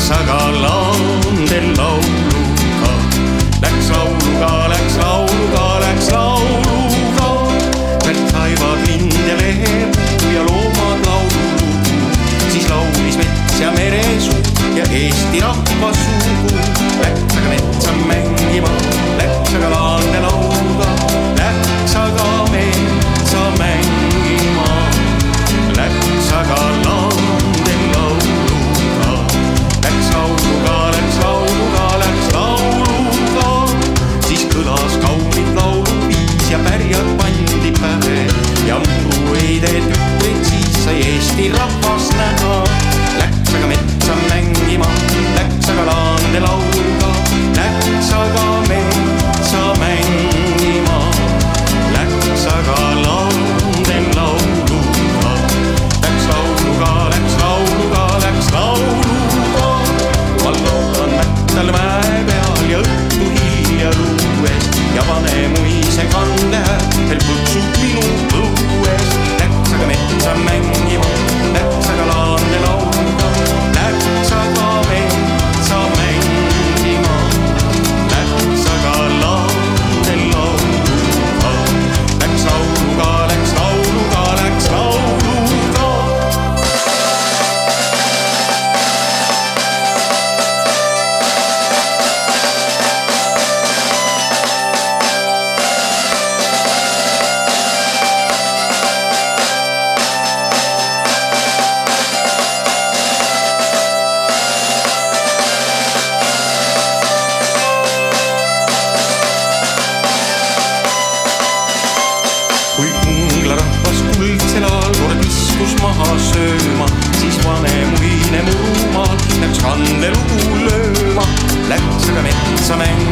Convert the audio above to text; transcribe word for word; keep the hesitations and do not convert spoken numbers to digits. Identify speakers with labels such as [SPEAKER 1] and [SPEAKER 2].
[SPEAKER 1] läks aga laandel lauluga. Läks lauluga, läks lauluga, läks lauluga. Pärt saivad lind ja lehepuu ja loomad laululugu. Siis laulis mets ja meresuu ja Eesti rahvas sugu. Läks aga metsa mängima, läks aga laande lauluga. Läks aga metsa mängima, läks aga laandel lauluga. Läks lauluga, läks lauluga, läks lauluga. Siis kõlas kaunid lauluviis ja pärjad pandi pähe. Ja muru ei tee tükkeid, siis sai Eesti rahvas näha. Läks aga metsa mängima, läks aga laande lauluga. Läks aga metsa mängima, läks aga laandel lauluga. Läks lauluga, läks lauluga, läks lauluga. Ma laulan mättal mäe peal ja õhtu hilja luues. Ja pane muise kande veel põksub minu õues. Läks aga metsa mängima, läks aga laande lauluga. Läks aga metsa mängima, läks aga laandel lauluga. Läks lauluga, läks lauluga, läks lauluga. Kui Ungla rahvas kuldsel ajal kord istus maha sööma, siis vane muine murumaal läks kandelugu lööma. Läks aga metsa mängima.